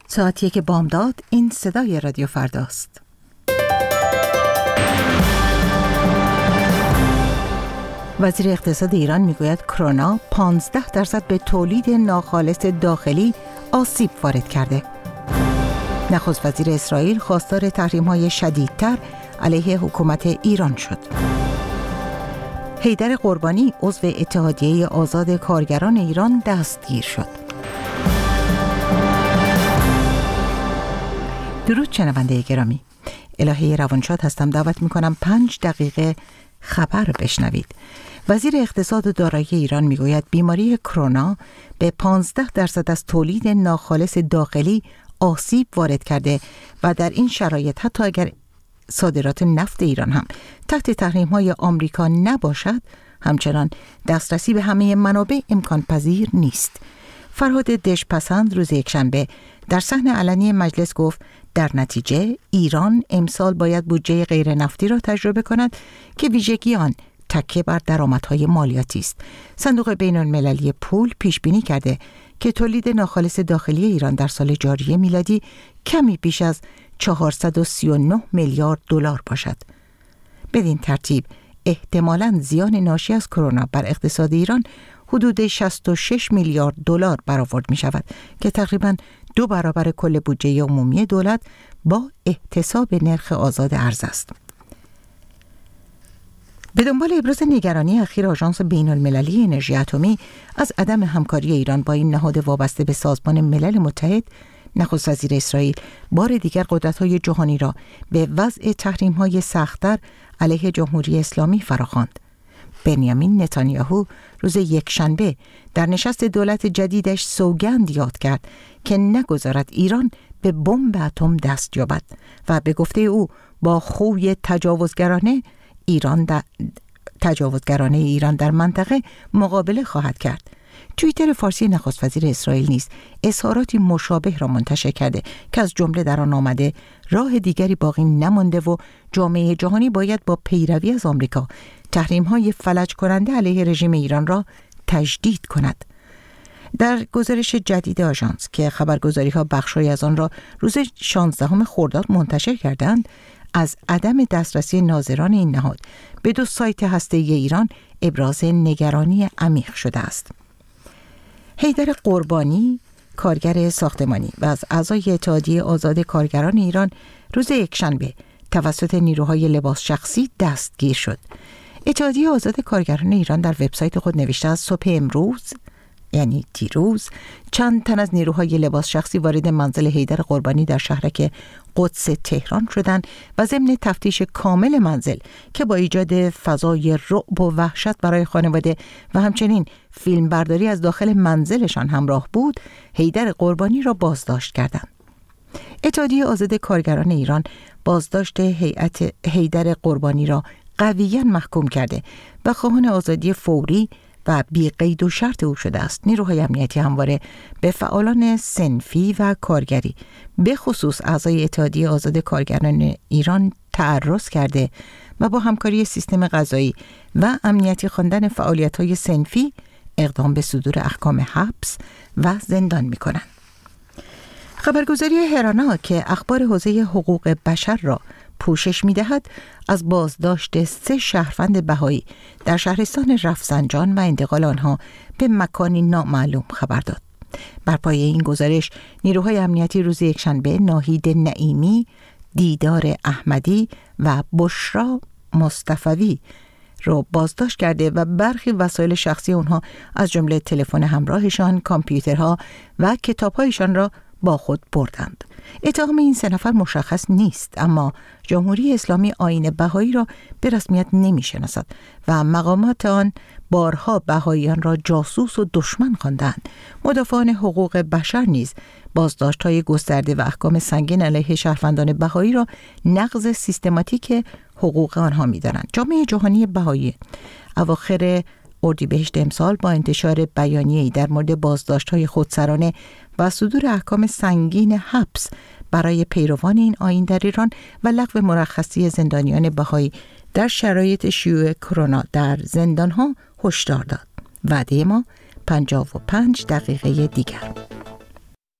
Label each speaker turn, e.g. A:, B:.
A: ساعت 1 بامداد. این صدای رادیو فرداست. وزیر اقتصاد ایران میگوید کرونا 15% به تولید ناخالص داخلی آسیب وارد کرده. نخست وزیر اسرائیل خواستار تحریم‌های شدیدتر علیه حکومت ایران شد. حیدر قربانی عضو اتحادیه آزاد کارگران ایران دستگیر شد. درود شنونده گرامی، الهه روانشاد هستم. دعوت میکنم 5 دقیقه خبر بشنوید. وزیر اقتصاد و دارایی ایران میگوید بیماری کرونا به 15% از تولید ناخالص داخلی آسیب وارد کرده و در این شرایط حتی اگر صادرات نفت ایران هم تحت تحریم‌های آمریکا نباشد، همچنان دسترسی به همه منابع امکان پذیر نیست. فرهاد دژپسند روز یکشنبه در صحن علنی مجلس گفت در نتیجه ایران امسال باید بودجه غیر نفتی را تجربه کند که ویژگی آن تکیه بر درآمدهای مالیاتی است. صندوق بین‌المللی پول پیش بینی کرده که تولید ناخالص داخلی ایران در سال جاری میلادی کمی بیش از 439 میلیارد دلار باشد. بدین ترتیب احتمالاً زیان ناشی از کرونا بر اقتصاد ایران حدود 66 میلیارد دلار برآورد می شود که تقریباً 2 برابر کل بودجه عمومی دولت با احتساب نرخ آزاد ارز است. به دنبال ابراز نگرانی اخیر آژانس بین‌المللی انرژی اتمی از عدم همکاری ایران با این نهاد وابسته به سازمان ملل متحد، نخست وزیر اسرائیل بار دیگر قدرت‌های جهانی را به وضع تحریم‌های سخت‌تر علیه جمهوری اسلامی فراخواند. بنیامین نتانیاهو روز یکشنبه در نشست دولت جدیدش سوگند یاد کرد که نگذارد ایران به بمب اتم دست یابد و به گفته او با خوی تجاوزگرانه ایران در منطقه مقابله خواهد کرد. توییتر فارسی نخست وزیر اسرائیل نیز اظهاراتی مشابه را منتشر کرده که از جمله در آن آمده راه دیگری باقی نمانده و جامعه جهانی باید با پیروی از آمریکا تحریم‌های فلج کننده علیه رژیم ایران را تجدید کند. در گزارش جدید آژانس که خبرگزاری‌ها بخشی از آن را روز 16 خرداد منتشر کردند، از عدم دسترسی ناظران این نهاد به 2 سایت هسته‌ای ایران ابراز نگرانی عمیق شده است. حیدر قربانی، کارگر ساختمانی و از اعضای اتحادیه آزاد کارگران ایران روز یکشنبه توسط نیروهای لباس شخصی دستگیر شد. اتحادیه آزاد کارگران ایران در وبسایت خود نوشته از صبح امروز، یعنی دیروز، چند تن از نیروهای لباس شخصی وارد منزل حیدر قربانی در شهرک قدس تهران شدند و ضمن تفتیش کامل منزل که با ایجاد فضای رعب و وحشت برای خانواده و همچنین فیلمبرداری از داخل منزلشان همراه بود، حیدر قربانی را بازداشت کردند. اتحادیه آزاد کارگران ایران بازداشت هیئت حیدر قربانی را قویاً محکوم کرده و خواهان آزادی فوری و بی قید و شرط او شده است. نیروهای امنیتی همواره به فعالان صنفی و کارگری به خصوص اعضای اتحادیه آزاد کارگران ایران تعرض کرده و با همکاری سیستم قضایی و امنیتی خواندن فعالیت‌های صنفی اقدام به صدور احکام حبس و زندان می‌کنند. خبرگزاری هرانا که اخبار حوزه حقوق بشر را پوشش می‌دهد از بازداشت 3 شهروند بهایی در شهرستان رفسنجان و انتقال آنها به مکانی نامعلوم خبر داد. بر پایه این گزارش نیروهای امنیتی روز یکشنبه ناهید نعیمی، دیدار احمدی و بشرا مصطفوی را بازداشت کرده و برخی وسایل شخصی آنها از جمله تلفن همراهشان، کامپیوترها و کتاب‌هایشان را با خود بردند. اتهام این 3 نفر مشخص نیست، اما جمهوری اسلامی آیین بهایی را به رسمیت نمی‌شناسد و مقامات آن بارها بهاییان را جاسوس و دشمن خواندند. مدافعان حقوق بشر نیز بازداشت‌های گسترده و احکام سنگین علیه شهروندان بهایی را نقض سیستماتیک حقوق آنها می‌دانند. جامعه جهانی بهایی اواخر اردیبهشت امسال با انتشار بیانیه‌ای در مورد بازداشت‌های خودسرانه و صدور احکام سنگین حبس برای پیروان این آیین در ایران و لغو مرخصی زندانیان بهایی در شرایط شیوع کرونا در زندان‌ها هشدار داد. وعده ما 55 دقیقه دیگر.